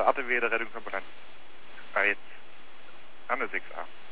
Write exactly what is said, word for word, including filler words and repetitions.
A T W der Rettungsambulance. eins, Anne sechs a.